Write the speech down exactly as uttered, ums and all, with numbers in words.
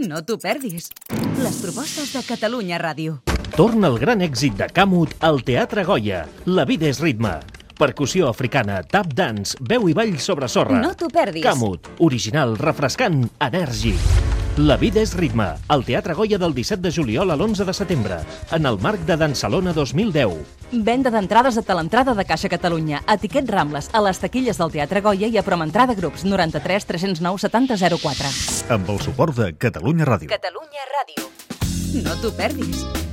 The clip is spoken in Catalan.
No t'ho perdis. Les propostes de Catalunya Ràdio. Torna el gran èxit de Camut al Teatre Goya. La vida és ritme. Percussió africana, tap dance, veu i ball sobre sorra. No t'ho perdis. Camut, original, refrescant, enèrgic. La vida és ritme. Al Teatre Goya del disset de juliol a l'onze de setembre. En el marc de Dansalona dos mil deu. Venda d'entrades a Telentrada de Caixa Catalunya, a Tiquet Rambles, a les taquilles del Teatre Goya i a Promentrada Grups, noranta-tres tres cents nou setanta zero quatre. Amb el suport de Catalunya Ràdio. Catalunya Ràdio. No t'ho perdis.